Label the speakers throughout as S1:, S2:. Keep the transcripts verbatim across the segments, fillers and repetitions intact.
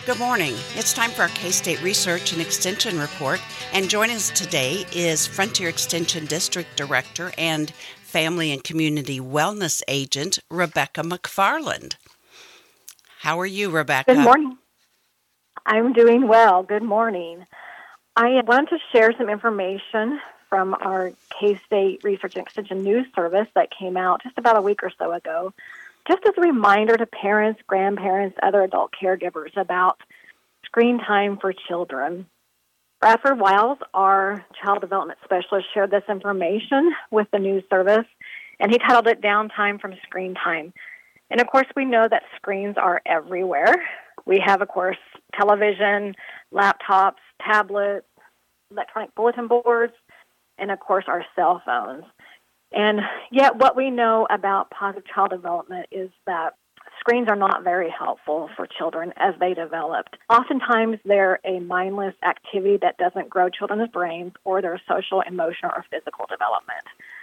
S1: Good morning. It's time for our K-State Research and Extension Report, and joining us today is Frontier Extension District Director and Family and Community Wellness Agent, Rebecca McFarland. How are you, Rebecca?
S2: Good morning. I'm doing well. Good morning. I wanted to share some information from our K-State Research and Extension News Service that came out just about a week or so ago, just as a reminder to parents, grandparents, other adult caregivers about screen time for children. Bradford Wiles, our child development specialist, shared this information with the news service, and he titled it Downtime from Screen Time. And, of course, we know that screens are everywhere. We have, of course, television, laptops, tablets, electronic bulletin boards, and, of course, our cell phones. And yet what we know about positive child development is that screens are not very helpful for children as they develop. Oftentimes, they're a mindless activity that doesn't grow children's brains or their social, emotional, or physical development.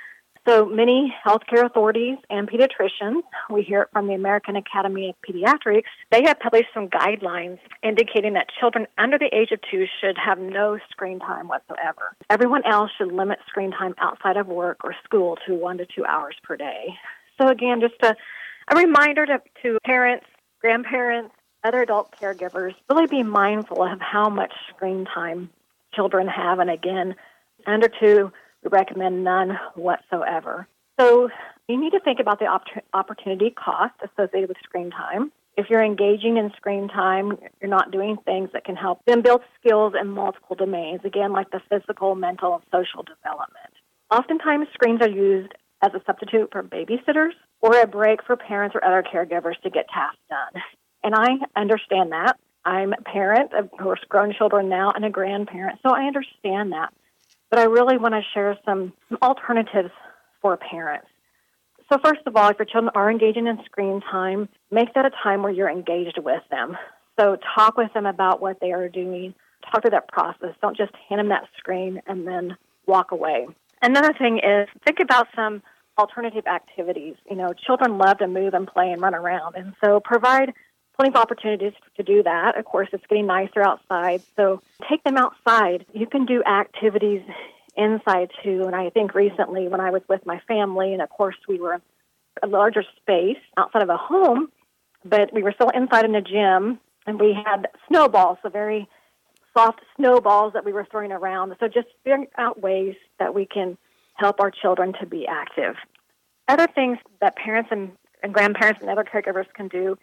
S2: So many healthcare authorities and pediatricians, we hear it from the American Academy of Pediatrics, they have published some guidelines indicating that children under the age of two should have no screen time whatsoever. Everyone else should limit screen time outside of work or school to one to two hours per day. So again, just a, a reminder to, to parents, grandparents, other adult caregivers, really be mindful of how much screen time children have. And again, under two, we recommend none whatsoever. So you need to think about the opp- opportunity cost associated with screen time. If you're engaging in screen time, you're not doing things that can help them build skills in multiple domains, again, like the physical, mental, and social development. Oftentimes, screens are used as a substitute for babysitters or a break for parents or other caregivers to get tasks done. And I understand that. I'm a parent, of course, grown children now, and a grandparent, so I understand that. But I really want to share some alternatives for parents. So first of all, if your children are engaging in screen time, make that a time where you're engaged with them. So talk with them about what they are doing. Talk through that process. Don't just hand them that screen and then walk away. Another thing is think about some alternative activities. You know, children love to move and play and run around, and so provide plenty of opportunities to do that. Of course, it's getting nicer outside, so take them outside. You can do activities inside, too, and I think recently when I was with my family, and of course we were in a larger space outside of a home, but we were still inside in a gym, and we had snowballs, so very soft snowballs that we were throwing around. So just figuring out ways that we can help our children to be active. Other things that parents and, and grandparents and other caregivers can do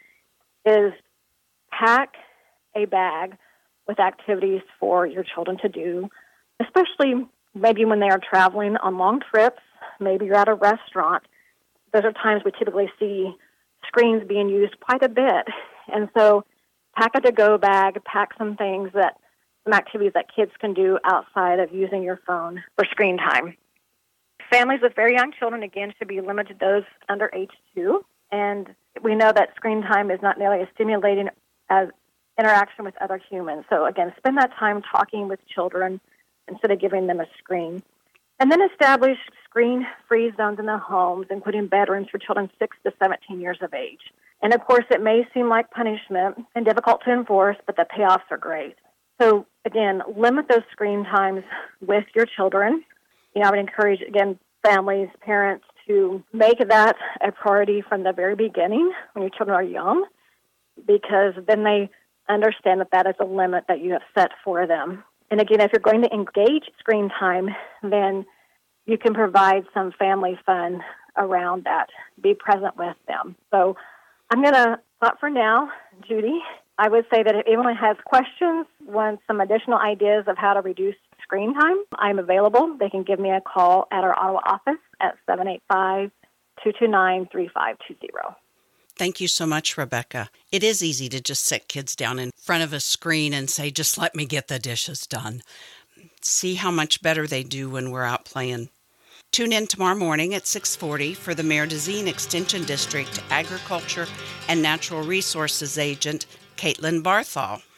S2: is pack a bag with activities for your children to do, especially maybe when they are traveling on long trips. Maybe you're at a restaurant. Those are times we typically see screens being used quite a bit. And so pack a to-go bag, pack some things that, some activities that kids can do outside of using your phone for screen time. Families with very young children, again, should be limited to those under age two. And we know that screen time is not nearly as stimulating as interaction with other humans. So, again, spend that time talking with children instead of giving them a screen. And then establish screen-free zones in the homes, including bedrooms for children six to seventeen years of age. And, of course, it may seem like punishment and difficult to enforce, but the payoffs are great. So, again, limit those screen times with your children. You know, I would encourage, again, families, parents, to make that a priority from the very beginning when your children are young, because then they understand that that is a limit that you have set for them. And again, if you're going to engage screen time, then you can provide some family fun around that. Be present with them. So I'm going to stop for now, Judy. I would say that if anyone has questions, wants some additional ideas of how to reduce screen time, I'm available. They can give me a call at our Ottawa office at seven eight five, two two nine, three five two zero.
S1: Thank you so much, Rebecca. It is easy to just sit kids down in front of a screen and say, just let me get the dishes done. See how much better they do when we're out playing. Tune in tomorrow morning at six forty for the Mayor Dezeen Extension District Agriculture and Natural Resources Agent, Caitlin Barthol.